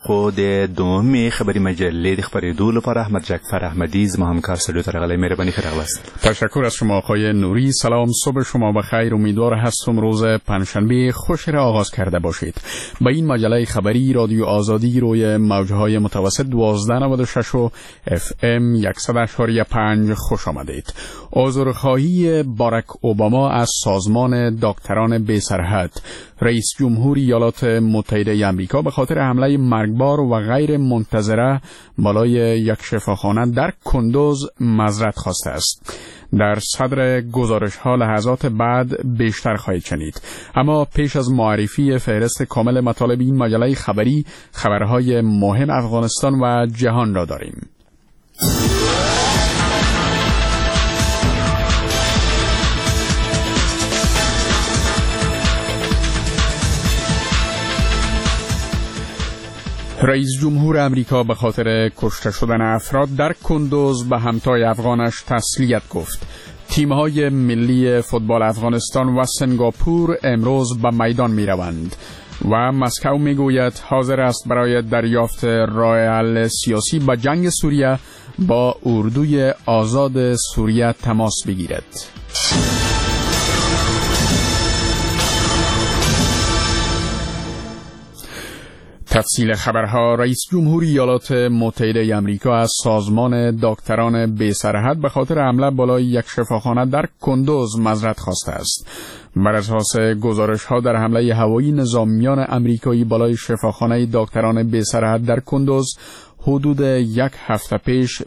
خود دومی خبری مجله د خبرېدو لپاره احمد جعفر احمدی زما همکار سلو ترغلی مهربانی خداوند. تشکر از شما آقای نوری. سلام، صبح شما بخیر. امیدوار هستم روز پنجشنبه خوش را آغاز کرده باشید. به این مجله خبری رادیو آزادی روی موجهای متوسط 1296 و FM 100.5 خوش آمدید. عذرخواهی باراک اوباما از سازمان دکتران بی سرحد. رئیس جمهور ایالات متحده آمریکا به خاطر حمله مرگبار و غیر منتظره بالای یک شفاخانه در کندوز معذرت خواسته است. در صدر گزارش ها لحظات بعد بیشتر خواهید شنید. اما پیش از معرفی فهرست کامل مطالب این مجله خبری، خبرهای مهم افغانستان و جهان را داریم. رئیس جمهور امریکا به خاطر کشته شدن افراد در کندوز به همتای افغانش تسلیت گفت. تیم‌های ملی فوتبال افغانستان و سنگاپور امروز به میدان می‌روند و مسکو میگوید حاضر است برای دریافت راه حل سیاسی به جنگ سوریه با اردوی آزاد سوریه تماس بگیرد. تفصیل خبرها. رئیس جمهور ایالات متحده آمریکا از سازمان دکتران بی سرحد به خاطر حمله بالای یک شفاخانه در کندوز معذرت خواسته است. بر اساس گزارش‌ها در حمله هوایی نظامیان آمریکایی بالای شفاخانه دکتران بی سرحد در کندوز حدود یک هفته پیش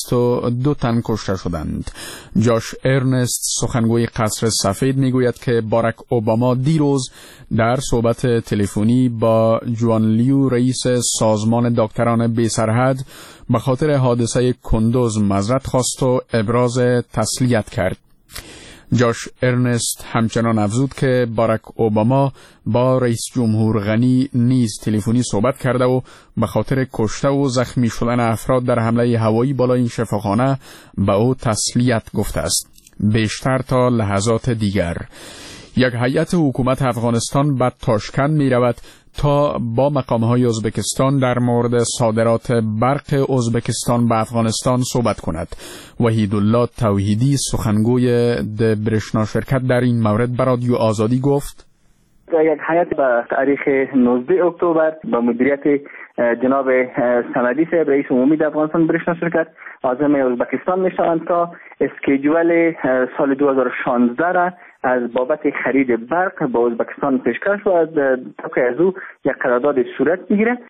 22 تن کشته شدند. جاش ارنست سخنگوی قصر سفید میگوید که باراک اوباما دیروز در صحبت تلفنی با جوان لیو رئیس سازمان دکتران بی سرحد به خاطر حادثه کندوز معذرت خواست و ابراز تسلیت کرد. جاش ارنست همچنان افزود که باراک اوباما با رئیس جمهور غنی نیز تلفنی صحبت کرده و به خاطر کشته و زخمی شدن افراد در حمله هوایی بالای این شفاخانه به او تسلیت گفته است. بیشتر تا لحظات دیگر. یک هیئت حکومت افغانستان به تاشکند می رود تا با مقام‌های ازبکستان در مورد صادرات برق ازبکستان به افغانستان صحبت کند. وحیدالله توحیدی سخنگوی برشنا شرکت در این مورد به رادیو آزادی گفت: یک هیئت به تاریخ 19 اکتبر با مدیریت جناب سندی صاحب رئیس عمومی در افغانستان برشنا شرکت عازم ازبکستان میشوند تا اسکیجول سال 2016 را از بابت خرید برق با ازبکستان پیشکش و طبق از او یک قرارداد صورت بگیرد.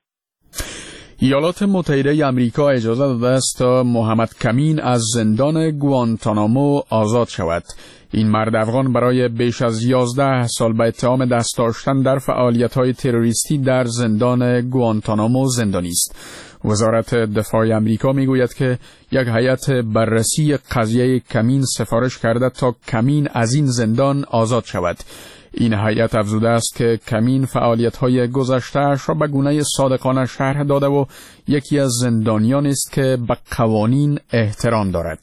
ایالات متحده آمریکا اجازه داده است تا محمد کمین از زندان گوانتانامو آزاد شود. این مرد افغان برای بیش از 11 سال به اتهام دست داشتن در فعالیت‌های تروریستی در زندان گوانتانامو زندانی است. وزارت دفاع آمریکا میگوید که یک هیئت بررسی قضیه کمین سفارش کرده تا کمین از این زندان آزاد شود. این هیئت افزوده است که کمین فعالیت‌های گذشته‌اش را به گونه صادقانه شرح داده و یکی از زندانیان است که به قوانین احترام دارد.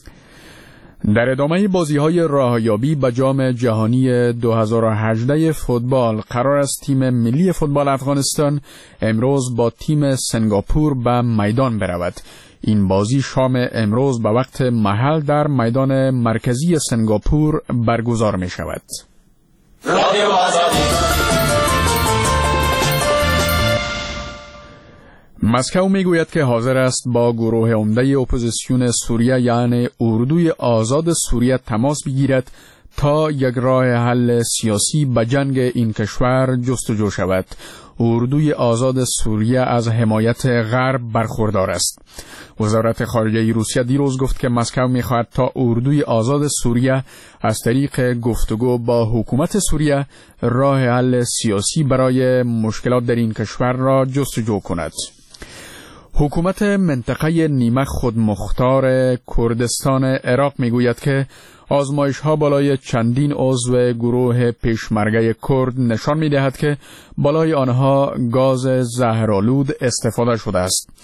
در ادامه بازی‌های راهیابی به جام جهانی 2018 فوتبال قرار است تیم ملی فوتبال افغانستان امروز با تیم سنگاپور به میدان برود. این بازی شام امروز به وقت محل در میدان مرکزی سنگاپور برگزار می شود. مسکو میگوید که حاضر است با گروه عمده اپوزیسیون سوریه یعنی اردوی آزاد سوریه تماس بگیرد تا یک راه حل سیاسی به جنگ این کشور جستجو شود. اردوی آزاد سوریه از حمایت غرب برخوردار است. وزارت خارجه روسیه دیروز گفت که مسکو می‌خواهد تا اردوی آزاد سوریه از طریق گفتگو با حکومت سوریه راه حل سیاسی برای مشکلات در این کشور را جستجو کند. حکومت منطقه نیمه خودمختار کردستان عراق میگوید که آزمایش‌ها بالای چندین عضو گروه پیشمرگه کرد نشان می‌دهد که بالای آنها گاز زهرآلود استفاده شده است.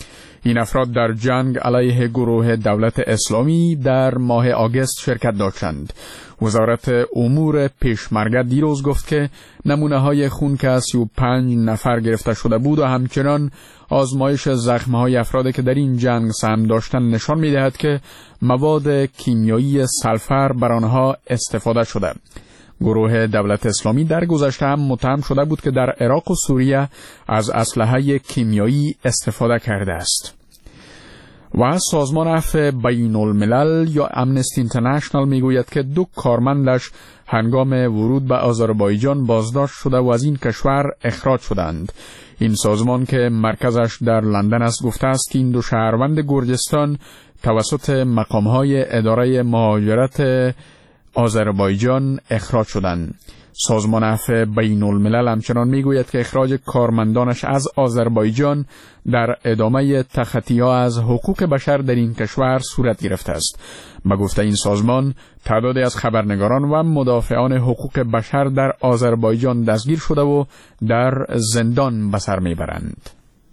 این افراد در جنگ علیه گروه دولت اسلامی در ماه آگوست شرکت داشتند. وزارت امور پیشمرگه دیروز گفت که نمونه‌های خون که از 35 نفر گرفته شده بود و همچنان آزمایش زخم‌های افرادی که در این جنگ سهم داشتند نشان می‌دهد که مواد کیمیایی سلفر بر آنها استفاده شده. گروه دولت اسلامی در گذشته هم متهم شده بود که در عراق و سوریه از اسلحه کیمیایی استفاده کرده است. و سازمان عفو بین الملل یا امنستی اینترنشنال میگوید که 2 کارمندش هنگام ورود به آذربایجان بازداشت شده و از این کشور اخراج شدند. این سازمان که مرکزش در لندن است گفته است که این 2 شهروند گرجستان توسط مقام‌های اداره مهاجرت آذربایجان اخراج شدند. سازمان عفو بین الملل همچنان میگوید که اخراج کارمندانش از آذربایجان در ادامه تخطی‌ها از حقوق بشر در این کشور صورت گرفته است. به گفته این سازمان تعدادی از خبرنگاران و مدافعان حقوق بشر در آذربایجان دستگیر شده و در زندان به سر میبرند.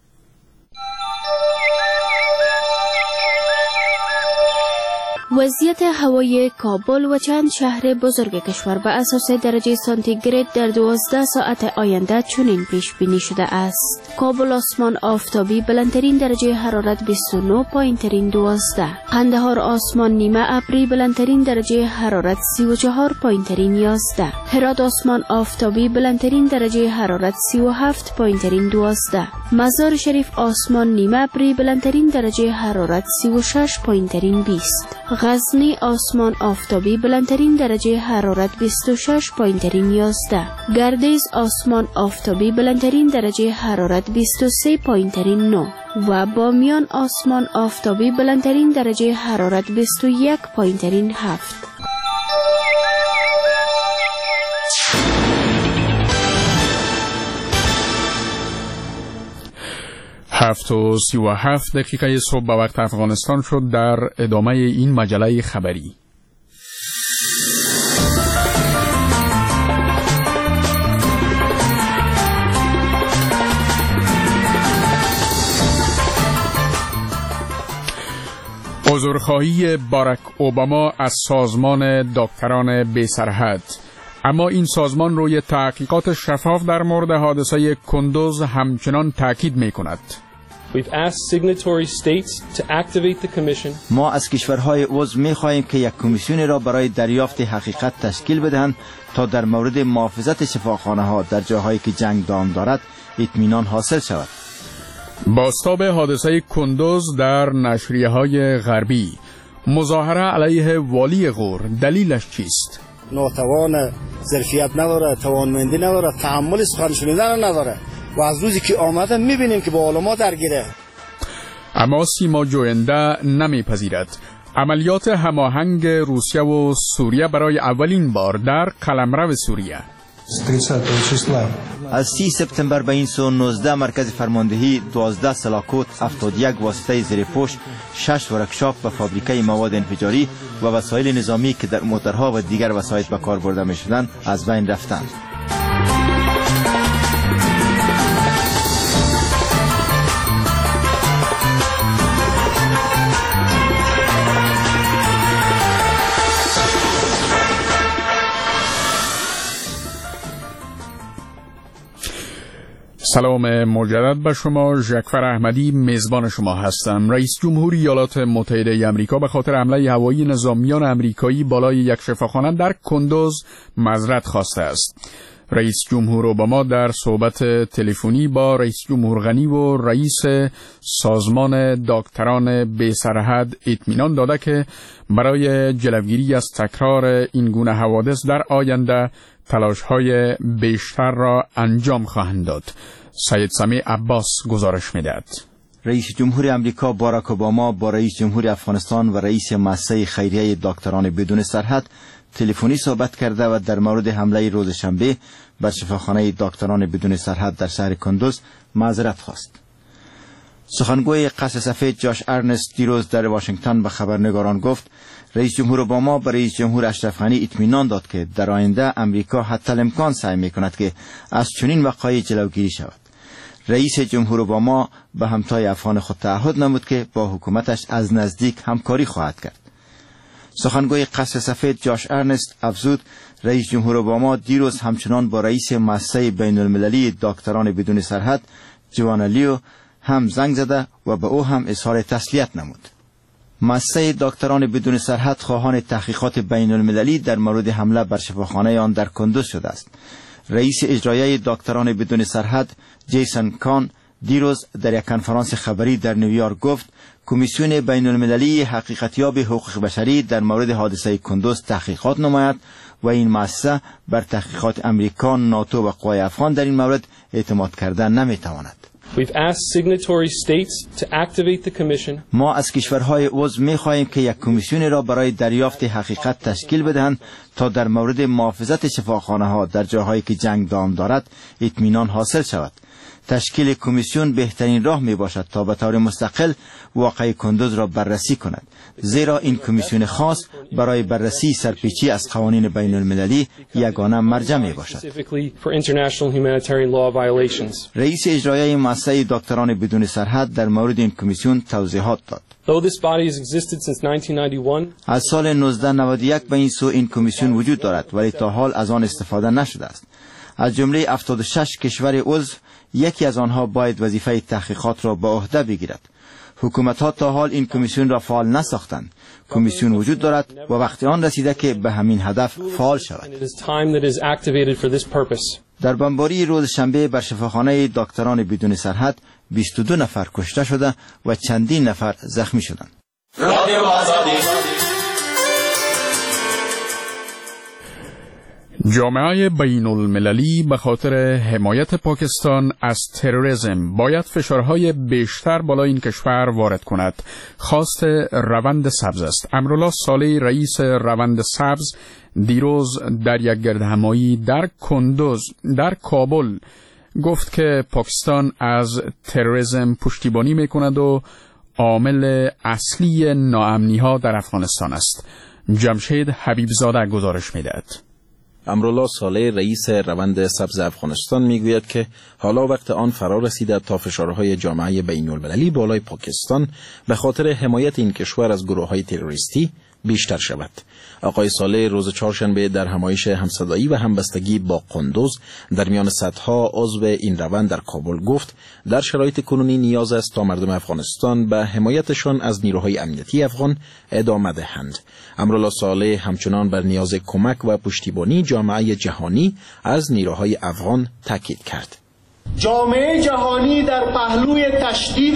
وضعیت هوای کابل و چند شهر بزرگ کشور به اساس درجه سانتیگراد در 12 ساعت آینده چنین پیش بینی شده است. کابل آسمان آفتابی بلندترین درجه حرارت 29، پایینترین 12. قندهار آسمان نیمه ابری بلندترین درجه حرارت 34، پایینترین 11. هرات آسمان آفتابی بلندترین درجه حرارت 37، پایینترین 12. مزار شریف آسمان نیمه ابری بلندترین درجه حرارت 36، پایینترین 20. غزنی آسمان آفتابی بلندترین درجه حرارت 26، پایینترین 11. گردیز آسمان آفتابی بلندترین درجه حرارت 23، پایینترین 9. و بامیان آسمان آفتابی بلندترین درجه حرارت 21، پایینترین 7. 7:37 صبح به وقت افغانستان شد. در ادامه این مجله خبری عذرخواهی باراک اوباما از سازمان دکتران بی سرحد. اما این سازمان روی تحقیقات شفاف در مورد حادثه کندوز همچنان تاکید می‌کند. ما از کشورهای عضو می‌خواهیم که یک کمیسیون را برای دریافت حقیقت تشکیل بدهند تا در مورد محافظت شفاخانه‌ها در جاهایی که جنگ دام دارد اطمینان حاصل شود. بازتاب حادثه کندوز در نشریه‌های غربی. مظاهره علیه والی غور، دلیلش چیست؟ ناتوان، ظرفیت نداره، توانمندی نداره، تحمل سخن شنیدن نداره و از روزی که آمده میبینیم که با علما درگیره. اما سیما جوینده نمیپذیرد. عملیات هماهنگ روسیه و سوریه برای اولین بار در قلمرو سوریه. از 30 سپتامبر به این سو 19 مرکز فرماندهی، 12 سلاکوت، 71 واسطه زیرپوش، 6 ورکشاپ و فابریکه مواد انفجاری و وسایل نظامی که در موترها و دیگر وسایل به کار برده می شدند از بین رفتند. سلام مجدد به شما. ژکفر احمدی میزبان شما هستم. رئیس جمهور ایالات متحده آمریکا به خاطر حمله هوایی نظامیان آمریکایی بالای یک شفاخانه در کندوز معذرت خواسته است. رئیس جمهور اوباما در صحبت تلفنی با رئیس جمهور غنی و رئیس سازمان دکتران بی سرحد اطمینان داده که برای جلوگیری از تکرار این گونه حوادث در آینده تلاش‌های بیشتر را انجام خواهند داد. سید سمیع عباس گزارش می‌دهد. رئیس جمهور امریکا باراک اوباما با رئیس جمهور افغانستان و رئیس مؤسسه خیریه دکتران بدون سرحد تلفنی صحبت کرده و در مورد حمله روز شنبه بر شفاخانه دکتران بدون سرحد در شهر کندوز معذرت خواست. سخنگوی قصر سفید جاش ارنست دیروز در واشنگتن به خبرنگاران گفت رئیس جمهور اوباما به رئیس جمهور اشرف غنی اطمینان داد که در آینده امریکا حتی الامکان سعی می‌کند که از چنین وقایع جلوگیری شود. رئیس جمهور اوباما به همتای افغان خود تعهد نمود که با حکومتش از نزدیک همکاری خواهد کرد. سخنگوی قصر سفید جاش ارنست افزود رئیس جمهور اوباما دیروز همچنان با رئیس مؤسسه بین المللی دکتران بدون سرحد جوانا لیو هم زنگ زده و به او هم اظهار تسلیت نمود. مؤسسه دکتران بدون سرحد خواهان تحقیقات بین المللی در مورد حمله بر شفاخانه آن در کندوز شده است. رئیس اجرایی دکتران بدون سرحد جیسون کان دیروز در یک کنفرانس خبری در نیویورک گفت کمیسیون بین المللی حقیقتیاب حقوق بشری در مورد حادثه کندوز تحقیقات نماید و این مؤسسه بر تحقیقات امریکا، ناتو و قوای افغان در این مورد اعتماد کردن نمیتواند. ما از کشورهای عضو می‌خواهیم که یک کمیسیون را برای دریافت حقیقت تشکیل بدهند تا در مورد محافظت شفاخانه‌ها در جاهایی که جنگ دام دارد اطمینان حاصل شود. تشکیل کمیسیون بهترین راه می باشد تا به طور مستقل واقعه کندوز را بررسی کند، زیرا این کمیسیون خاص برای بررسی سرپیچی از قوانین بین المللی یگانه مرجع می باشد. رئیس اجرایی مؤسسه دکتران بدون سرحد در مورد این کمیسیون توضیحات داد. از سال 1991 به این سو این کمیسیون وجود دارد ولی تا حال از آن استفاده نشده است. از جمله 76 کشور عضو یکی از آنها باید وظیفه تحقیقات را به عهده بگیرد. حکومت‌ها تا حال این کمیسیون را فعال نساختند. کمیسیون وجود دارد و وقت آن رسیده که به همین هدف فعال شود. در بمباری روز شنبه بر شفاخانه دکتران بدون سرحد 22 نفر کشته شده و چندین نفر زخمی شدند. جامعه بین المللی به خاطر حمایت پاکستان از تروریسم باید فشارهای بیشتر بالای این کشور وارد کند. خواست روند سبز است. امرالله صالح رئیس روند سبز دیروز در یک گردهمایی در کندوز در کابل گفت که پاکستان از تروریسم پشتیبانی میکند و عامل اصلی ناامنی‌ها در افغانستان است. جمشید حبیبزاده گزارش می‌دهد. امرالله صالح رئیس روند سبز افغانستان میگوید که حالا وقت آن فرا رسیده تا فشارهای جامعه بین المللی بالای پاکستان به خاطر حمایت این کشور از گروه‌های تروریستی بیشتر شود. آقای صالح روز چهارشنبه در همایش همصدایی و همبستگی با کندوز در میان صدها عضو این روند در کابل گفت در شرایط کنونی نیاز است تا مردم افغانستان به حمایتشان از نیروهای امنیتی افغان ادامه دهند. امرالله صالح همچنان بر نیاز کمک و پشتیبانی جامعه جهانی از نیروهای افغان تاکید کرد. جامعه جهانی در پهلوی تشدید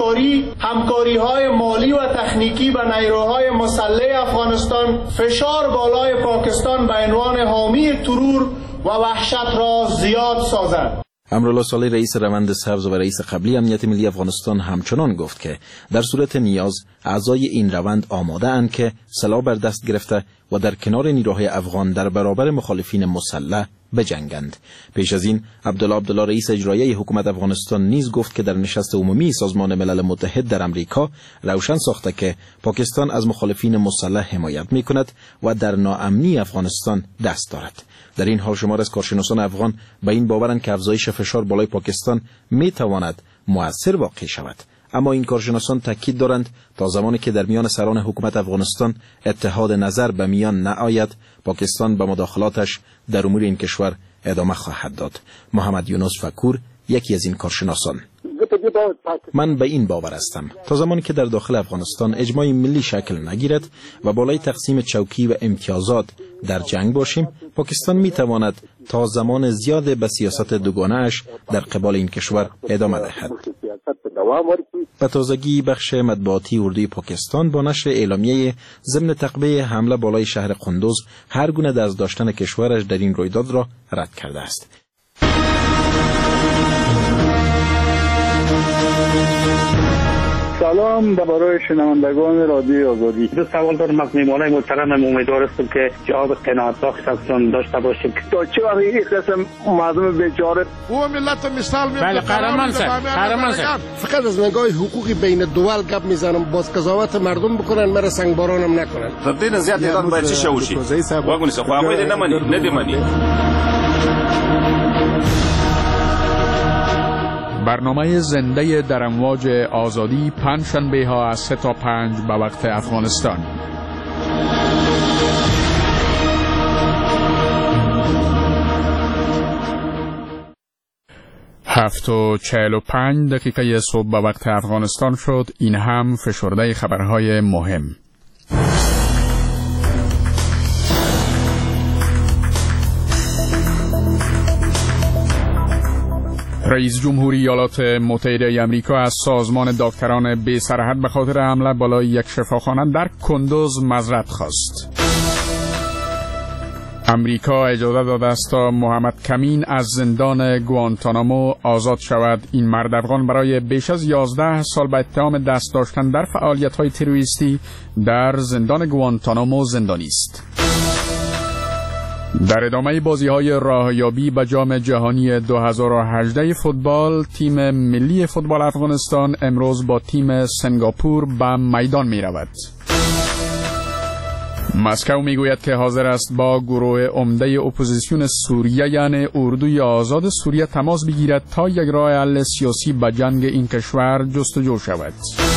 همکاری‌های مالی و تکنیکی و نیروهای مسلح افغانستان فشار بالای پاکستان به عنوان حامی ترور و وحشت را زیاد سازد. امرالله صالح رئیس روند سبز و رئیس قبلی امنیت ملی افغانستان همچنان گفت که در صورت نیاز اعضای این روند آماده اند که سلاح بر دست گرفته و در کنار نیروهای افغان در برابر مخالفین مسلح بجنگند. پیش از این عبدالله رئیس اجرایی حکومت افغانستان نیز گفت که در نشست عمومی سازمان ملل متحد در امریکا روشن ساخته که پاکستان از مخالفین مسلح حمایت می‌کند و در ناامنی افغانستان دست دارد. در این حال شمار از کارشناسان افغان به این باورند که افزایش فشار بالای پاکستان می‌تواند مؤثر واقع شود. اما این کارشناسان تاکید دارند تا زمانی که در میان سران حکومت افغانستان اتحاد نظر به میان نآید، پاکستان به مداخلاتش در امور این کشور ادامه خواهد داد. محمد یونس فکور یکی از این کارشناسان: من به این باور هستم تا زمانی که در داخل افغانستان اجماع ملی شکل نگیرد و بالای تقسیم چوکی و امتیازات در جنگ باشیم، پاکستان می تواند تا زمان زیاد به سیاست دوگانه اش در قبال این کشور ادامه دهد. به تازگی بخش مطبوعاتی اردوی پاکستان با نشر اعلامیه ضمن تعقیب حمله بالای شهر کندوز هر گونه دست داشتن کشورش در این رویداد را رد کرده است. سلام برای شنوندگان رادیو آزادی. دو سوال دارم از میهمانای محترم. امیدوار هستم که جواب قناعت بخش ازتون داشته باشیم. تا چه وقت این قسم مردم بیچاره و ملت مثال میاد. بله قهرمان سر فقط از نگاه حقوقی بین دول گپ میزنم، باز قضاوت مردم بکنن، مرا سنگبارانم نکنن. تا دین زیاد ایران باید چی شوشی واگونی سه خو هغه نه منی. برنامه زنده در امواج آزادی پنجشنبه ها از 3 تا 5 به وقت افغانستان. هفت و 45 دقیقه صبح به وقت افغانستان شد. این هم فشرده خبرهای مهم. رئیس جمهوری ایالات متحده آمریکا از سازمان دکتران بی سرحد به خاطر حمله بالای یک شفاخانه در کندوز معذرت خواست. امریکا اجازه داده است تا محمد کمین از زندان گوانتانامو آزاد شود. این مرد افغان برای بیش از 11 سال به اتهام دست داشتن در فعالیت‌های تروریستی در زندان گوانتانامو زندانی است. در ادامه بازی‌های راهیابی به جام جهانی 2018 فوتبال، تیم ملی فوتبال افغانستان امروز با تیم سنگاپور به میدان می‌رود. مسکو میگوید که حاضر است با گروه عمده اپوزیسیون سوریه یعنی اردوی آزاد سوریه تماس بگیرد تا یک راه حل سیاسی به جنگ این کشور جستجو شود.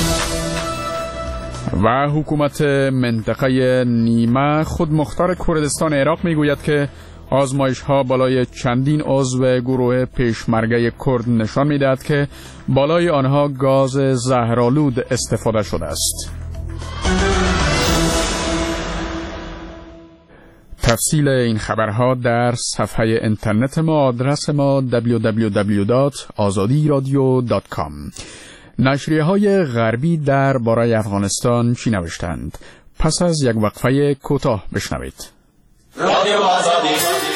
و حکومت منطقه نیمه خودمختار کردستان عراق میگوید که آزمایش‌ها بالای چندین عضو گروه پیشمرگه کرد نشان می‌دهد که بالای آنها گاز زهرآلود استفاده شده است. تفصیل این خبرها در صفحه اینترنت ما، آدرس ما www.azadiradio.com. نشریه‌های غربی در باره افغانستان چی نوشتند؟ پس از یک وقفه کوتاه بشنوید. رادیو آزادی.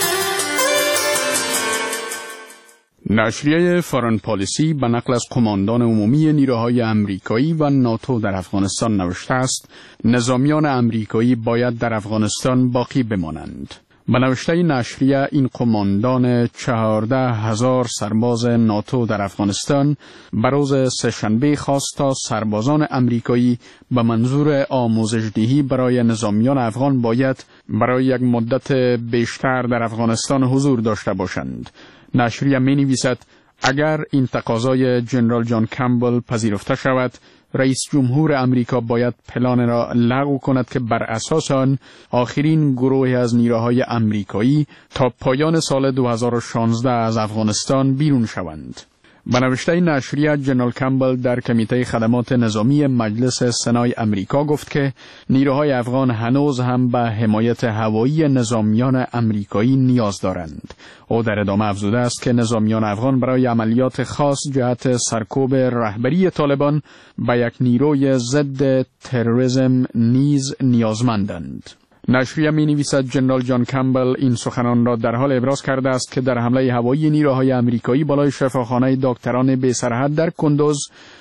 نشریه فارن پالیسی به نقل از قماندان عمومی نیروهای امریکایی و ناتو در افغانستان نوشته است نظامیان امریکایی باید در افغانستان باقی بمانند. به نوشته نشریه این قماندان 14,000 سرباز ناتو در افغانستان به روز سه‌شنبه خواست تا سربازان امریکایی به منظور آموزش‌دهی برای نظامیان افغان باید برای یک مدت بیشتر در افغانستان حضور داشته باشند. نشریه می نویسد اگر این تقاضای جنرال جان کمبل پذیرفته شود، رئیس جمهور امریکا باید پلان را لغو کند که بر اساس آن آخرین گروهی از نیروهای امریکایی تا پایان سال 2016 از افغانستان بیرون شوند. به نوشته نشریه جنرال کمبل در کمیته خدمات نظامی مجلس سنای امریکا گفت که نیروهای افغان هنوز هم به حمایت هوایی نظامیان امریکایی نیاز دارند. او در ادامه افزوده است که نظامیان افغان برای عملیات خاص جهت سرکوب رهبری طالبان به یک نیروی ضد تروریسم نیز نیازمندند. نشریه می نویسد جنرال جان کمبل این سخنان را در حال ابراز کرده است که در حمله هوایی نیروهای امریکایی بالای شفاخانه دکتران بی سرحد در کندوز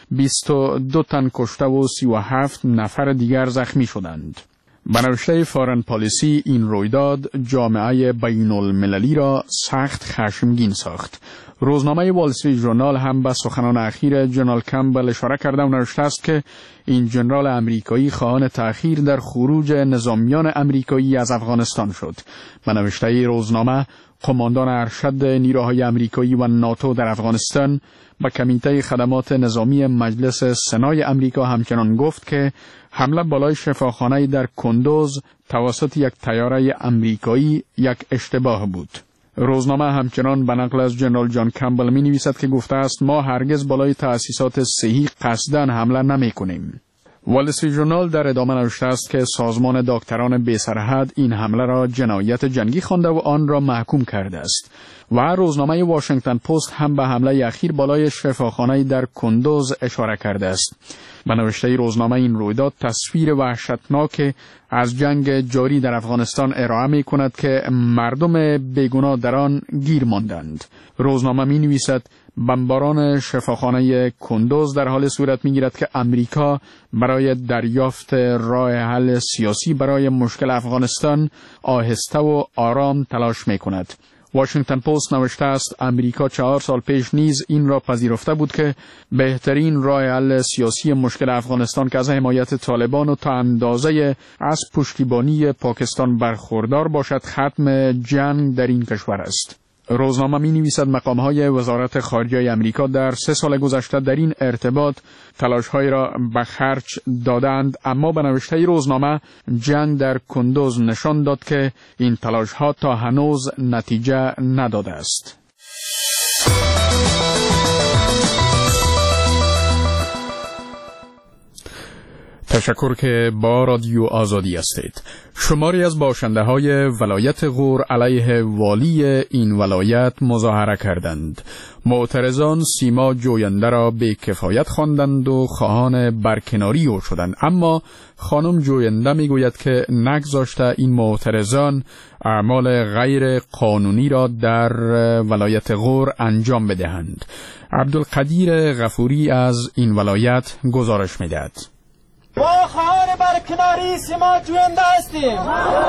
22 تن کشته و 37 نفر دیگر زخمی شدند. به نوشته فارن پالیسی این رویداد جامعه بین المللی را سخت خشمگین ساخت. روزنامه وال استریت ژورنال هم به سخنان اخیر جنرال کمبل اشاره کرده و نوشته است که این جنرال امریکایی خواهان تأخیر در خروج نظامیان امریکایی از افغانستان شد. به نوشته روزنامه قماندان ارشد نیروهای امریکایی و ناتو در افغانستان به کمیته خدمات نظامی مجلس سنای امریکا همچنان گفت که حمله بالای شفاخانه در کندوز توسط یک طیاره امریکایی یک اشتباه بود. روزنامه همچنان به نقل از جنرال جان کمبل می نویسد که گفته است ما هرگز بالای تأسیسات صحی قصداً حمله نمی کنیم. وال استریت ژورنال در ادامه نوشته است که سازمان دکتران بی سرحد این حمله را جنایت جنگی خوانده و آن را محکوم کرده است. و روزنامه واشنگتن پست هم به حمله اخیر بالای شفاخانه در کندوز اشاره کرده است. به نوشته روزنامه این رویداد تصویر وحشتناک از جنگ جاری در افغانستان ارائه می کند که مردم بیگناه در آن گیر ماندند. روزنامه می نویسد بمباران شفاخانه کندوز در حال صورت می گیرد که امریکا برای دریافت راه حل سیاسی برای مشکل افغانستان آهسته و آرام تلاش می کند. واشنگتن پست نوشته است امریکا 4 سال پیش نیز این را پذیرفته بود که بهترین راه حل سیاسی مشکل افغانستان که از حمایت طالبان و تا اندازه از پشتیبانی پاکستان برخوردار باشد ختم جنگ در این کشور است. روزنامه می نویسد مقام‌های وزارت خارجه آمریکا در 3 سال گذشته در این ارتباط تلاش‌هایی را به خرج دادند، اما به نوشته روزنامه جنگ در کندوز نشان داد که این تلاش‌ها تا هنوز نتیجه نداده است. تشکر که با رادیو آزادی هستید. شماری از باشنده‌های ولایت غور علیه والی این ولایت مظاهره کردند. معترضان سیما جوینده را بی‌کفایت خواندند و خواهان برکناری او شدند، اما خانم جوینده میگوید که نگذاشته این معترضان اعمال غیر قانونی را در ولایت غور انجام بدهند. عبدالقدیر غفوری از این ولایت گزارش می‌دهد. ما خواهان برکناری سیما جوینده هستیم.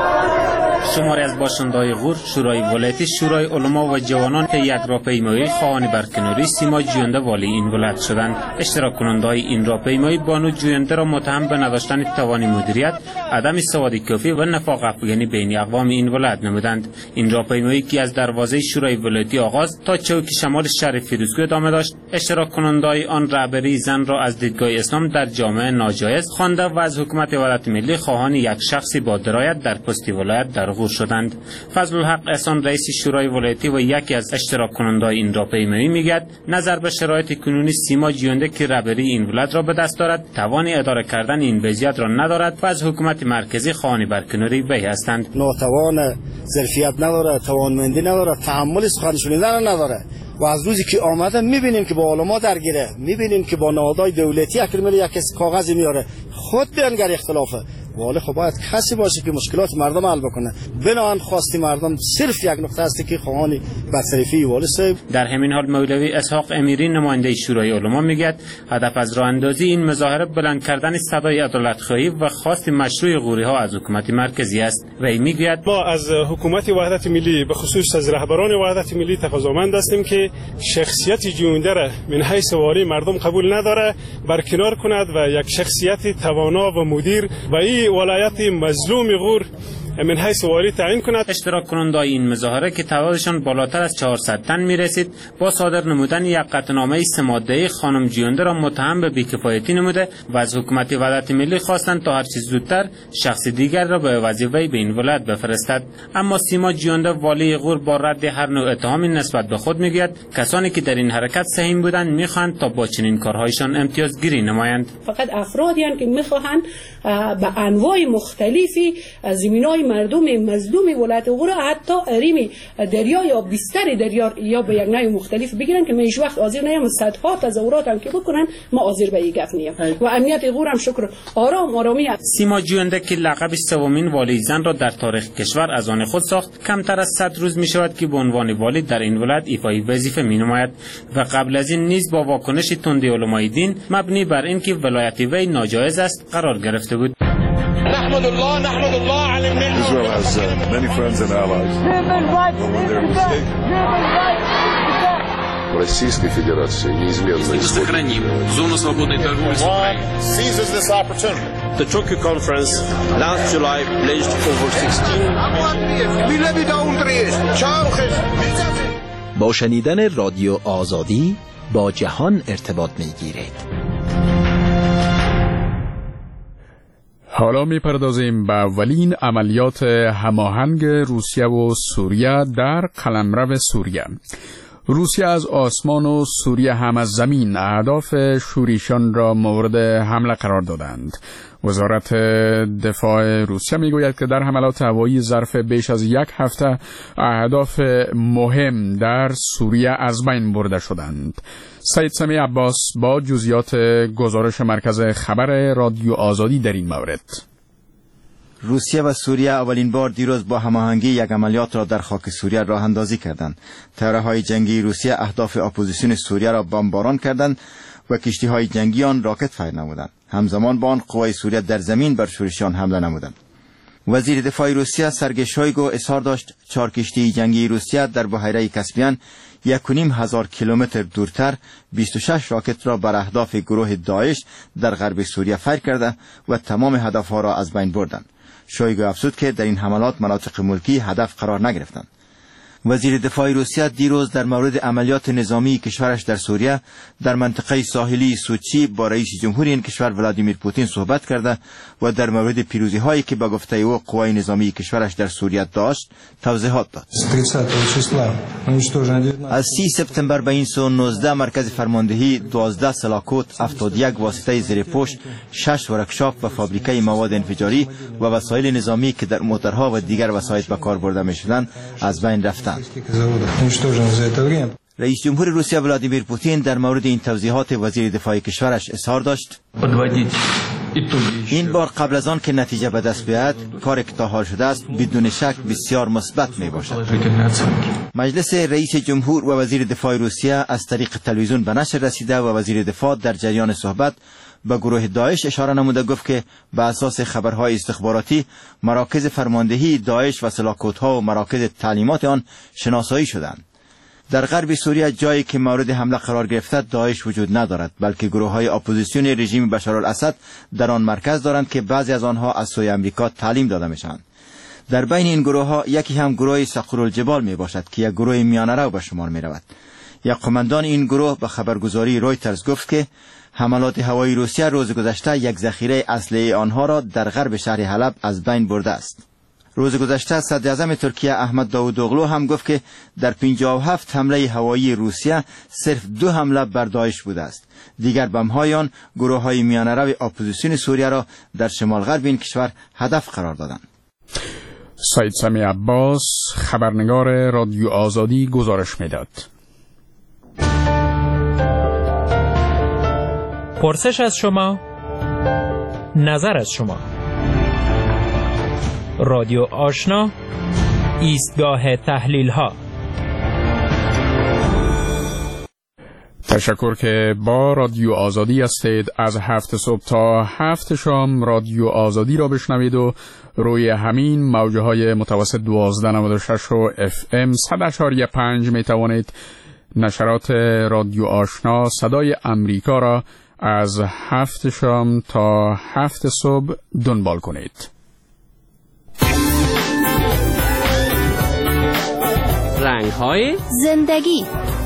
شماری از باشنده‌های غور، شورای ولایتی، شورای علما و جوانان که یک راهپیمایی خواهان برکناری سیما جوینده والی این ولایت شدند. اشتراک کننده‌های این راهپیمایی بانو جوینده را متهم به نداشتن توان مدیریت، عدم سواد کافی و نفاق افغانی بین اقوام این ولایت نمودند. این راهپیمایی که از دروازه شورای ولایتی آغاز تا چوک شمال شهر فیروزکوه ادامه داشت، اشتراک کننده‌های آن رهبری زن را از دیدگاه اسلام در جامعه ناجایز خوانده و از حکومت ولایت ملی خواهان یک شخصی با درایت در پست ولایت در غور شدند. فضل الحق احسان رئیس شورای ولایتی و یکی از اشتراک کننده‌های این راهپیمایی میگوید نظر به شرایط کنونی سیما جوینده که رهبری این ولایت را به دست دارد، توان اداره کردن این وضعیت را ندارد و از حکومت مرکزی خواهان برکناری وی هستند. ناتوان، ظرفیت نداره، توانمندی نداره، تحمل سخن شنیدن نداره و از روزی که آمده میبینیم که با علما درگیره، میبینیم که با نهادهای دولتی اکرمل یک کاغذی میاره، خود بیانگر اختلافه. ولی خب باید کسی باشه که مشکلات مردم حل بکنه. بنابراین خواستی مردم صرف یک نقطه است که خواهان برطرفی والی صاحب. در همین حال مولوی اسحاق امیری نماینده شورای علما میگه هدف از راه اندازی این مظاهره بلند کردن صدای عدالت‌خواهی و خواست مشروع غوری‌ها از حکومت مرکزی است. وی میگه ما از حکومت وحدت ملی به خصوص از رهبران وحدت ملی تقاضامند هستیم که شخصیت جوینده را من حیث والی مردم قبول نداره، برکنار کند و یک شخصیت توانا و مدیر و این ولایت مظلوم غور من حیث والی تعیین کند. اشتراک کننده‌های این مظاهره که تعدادشان بالاتر از 400 تن میرسید، با صادر نمودن یک قطعنامه 3 ماده‌ای خانم جوینده را متهم به بی‌کفایتی نموده و از حکومت وحدت ملی خواستند تا هر چیز زودتر شخص دیگر را به وظیفه به این ولایت بفرستد. اما سیما جوینده والی غور با رد هر نوع اتهامی نسبت به خود میگوید کسانی که در این حرکت سهیم بودند میخواهند تا با چنین کارهایشان امتیازگیری نمایند. فقط افرادی هستند که میخواهند به انواع مختلفی زمینای مردم مظلوم ولایت غور حتی اریم دریا یا بستر دریا یا به یک نوع مختلف بگیرن که من هیچ وقت حاضر نیم صدها تظاهرات هم که بکنن ما حاضر به یک گپ نیم و امنیت غور هم شکر آرامی است. سیما جوینده که لقب سومین والی زن را در تاریخ کشور از آن خود ساخت، کمتر از 100 روز می شود که به عنوان والی در این ولایت ایفای وظیفه می نماید و قبل از این نیز با واکنش تند علمای دین مبنی بر اینکه ولایت وی ناجایز است قرار گرفته بود. نحمد الله علی الملت. Israel has many friends and allies. Российской Федерации неизменно сохраним зону свободной торговли с Украиной. Seizes this opportunity. The Tokyo conference last July pledged over 16 با شنیدن رادیو آزادی با جهان ارتباط می‌گیرید. حالا میپردازیم به اولین عملیات هماهنگ روسیه و سوریه در قلمرو سوریه. روسیه از آسمان و سوریه هم از زمین اهداف شوریشان را مورد حمله قرار دادند. وزارت دفاع روسیه میگوید که در حملات هوایی ظرف بیش از 1 هفته اهداف مهم در سوریه از بین برده شدند. سید سمی عباس با جزئیات گزارش مرکز خبر رادیو آزادی در این مورد. روسیه و سوریه اولین بار دیروز با هماهنگی یک عملیات را در خاک سوریه راه اندازی کردند. طیاره‌های جنگی روسیه اهداف اپوزیسیون سوریه را بمباران کردند و کشتی‌های جنگی آن راکت فایر نمودند. همزمان با آن قوای سوریه در زمین بر شورشیان حمله نمودند. وزیر دفاع روسیه سرگئی شویگو اظهار داشت 4 کشتی جنگی روسیه در بحیره کاسپیان 1,500 کیلومتر دورتر 26 راکت را بر اهداف گروه داعش در غرب سوریه فایر کرده و تمام هدفها را از بین بردند. شویگو افزود که در این حملات مناطق ملکی هدف قرار نگرفتند. وزیر دفاع روسیه دیروز در مورد عملیات نظامی کشورش در سوریه در منطقه ساحلی سوچی با رئیس جمهوری این کشور ولادیمیر پوتین صحبت کرده و در مورد پیروزی هایی که به گفته او قوای نظامی کشورش در سوریه داشت توضیحات داد. از 30 سپتامبر به این سو 19 مرکز فرماندهی، 12 سلاکوت، 71 واسطه زیرپوش، 6 ورکشاپ و فابریکه مواد انفجاری و وسایل نظامی که در موترها و دیگر وسایل به کار برده می‌شدند از بین رفتند. رئیس جمهور روسیه ولادیمیر پوتین در مورد این توضیحات وزیر دفاع کشورش اظهار داشت این بار قبل از آن که نتیجه به دست بیاید، کار که تا حال شده است بدون شک بسیار مثبت می باشد. مجلس رئیس جمهور و وزیر دفاع روسیه از طریق تلویزیون به نشر رسیده و وزیر دفاع در جریان صحبت به گروه داعش اشاره نموده گفت که به اساس خبرهای استخباراتی مراکز فرماندهی داعش و سلاکوت‌ها و مراکز تعلیمات آن شناسایی شدند. در غرب سوریه جایی که مورد حمله قرار گرفته داعش وجود ندارد، بلکه گروه‌های اپوزیسیون رژیم بشارالاسد در آن مرکز دارند که بعضی از آنها از سوی آمریکا تعلیم داده میشوند. در بین این گروه‌ها یکی هم گروه صقرالجبال می باشد که یک گروه میانه‌رو به شمار می رود. یک قماندان این گروه به خبرگزاری رویترز گفت که حملات هوایی روسیه روز گذشته یک ذخیره اسلحه آنها را در غرب شهر حلب از بین برده است. روز گذشته صدر اعظم ترکیه احمد داوودوغلو هم گفت که در 57 حمله هوایی روسیه صرف 2 حمله بر داعش بوده است. دیگر بم‌های آن گروه‌های میانه‌رو اپوزیسیون سوریه را در شمال غرب این کشور هدف قرار دادند. سید سمی عباس، خبرنگار رادیو آزادی، گزارش میداد. پرسش از شما، نظر از شما. رادیو آشنا، ایستگاه تحلیل ها. تشکر که با رادیو آزادی هستید. از 7 صبح تا 7 شام رادیو آزادی را بشنوید و روی همین موجه های متوسط 1296 و FM 100.5 می توانید نشرات رادیو آشنا صدای امریکا را از 7 شام تا 7 صبح دنبال کنید. رنگ‌های زندگی.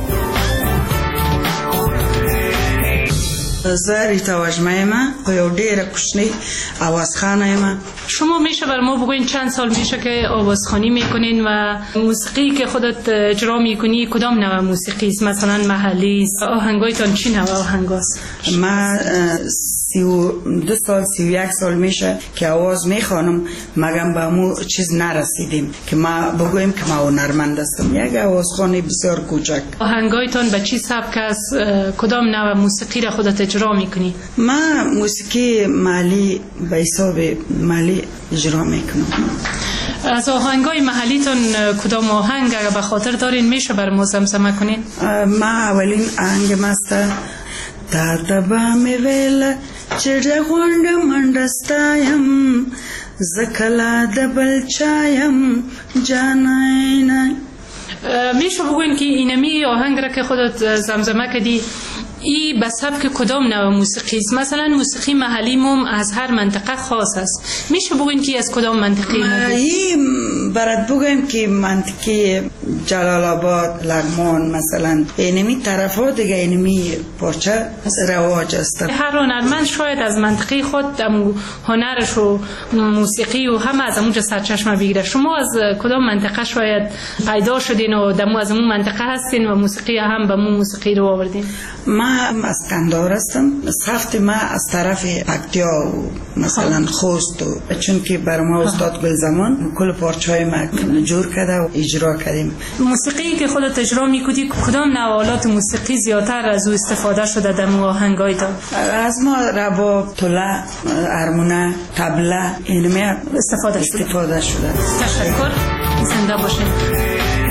زه ریتا وژمه یو ډیره کوچنی آوازخانه یم. شما میشه بر ما بگوین چند سال میشه که آوازخوانی میکنین و موسیقی که خودت اجرا میکنی کدام نوع موسیقی است؟ مثلا محلی است؟ آهنگایتان چی نوع آهنگاست؟ من 32 سال 31 سال میشه که آواز میخوانم، مگم به مو چیز نرسیدیم که ما بگویم که ما هنرمند هستم. یک آوازخوانی بسیار کوچک. آهنگایتان به چی سبک است؟ کدام نوع موسیقی را خودت اجرا میکنی؟ من موسیقی محلی به حساب محلی اجرا میکنم. از آهنگای محلیتون کدام آهنگ اگر به خاطر دارین میشه بر ما زمزمه کنین؟ ما اولین آهنگ ماسته تا با می ویل چې غونډ منډستایم زکلا دبل چایم جاناینا. میشه بگوین که اینمی آهنگ را که خودت زمزمه کردی ای به سبک کدام نوع موسیقی است؟ مثلا موسیقی محلی مم از هر منطقه خاص است. میشه بگوین که از کدام منطقه ای برات بگویم که منطقه جلال آباد، لغمان مثلا اینمی طرفا دیگه اینمی پارچه رواج است. هر هنرمند شاید از منطقه خود هنرش و موسیقی و همه از اونجا سرچشمه بگیره. شما از کدام منطقه شاید پیدا شدین و دمو از اون منطقه هستین و موسیقی هم به مو موسیقی رو آوردین؟ من از قندهار هستم. سخت ما از طرف پکتیا و مثلا خوست و چون که بر ما استاد گلزمان کل پارچه‌های ما جور کرده و اجرا کردیم. موسیقی که خودت اجرا میکنی کدام نوع آلات موسیقی زیادتر از او استفاده شده در آهنگایتان؟ از ما رباب، طله، هرمونه، طبله اینمی استفاده شده. تشکر. زنده باشید.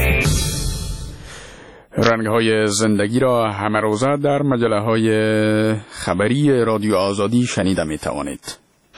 رنگ‌های زندگی را همه روزه در مجله‌های خبری رادیو آزادی شنیده می‌توانید.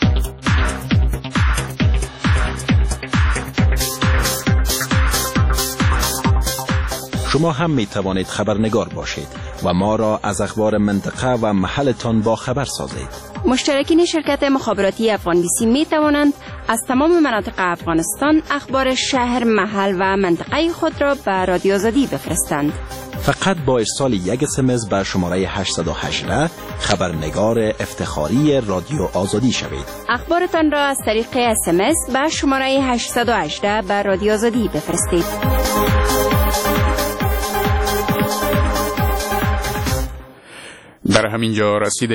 شما هم می‌توانید خبرنگار باشید و ما را از اخبار منطقه و محلتان با خبر سازید. مشترکین شرکت مخابراتی افغانویسی می توانند از تمام مناطق افغانستان اخبار شهر، محل و منطقه خود را به رادیو آزادی بفرستند. فقط با ارسال یک SMS به شماره 818 خبرنگار افتخاری رادیو آزادی شوید. اخبارتان را از طریق SMS به شماره 818 به رادیو آزادی بفرستید. در همین جا رسیده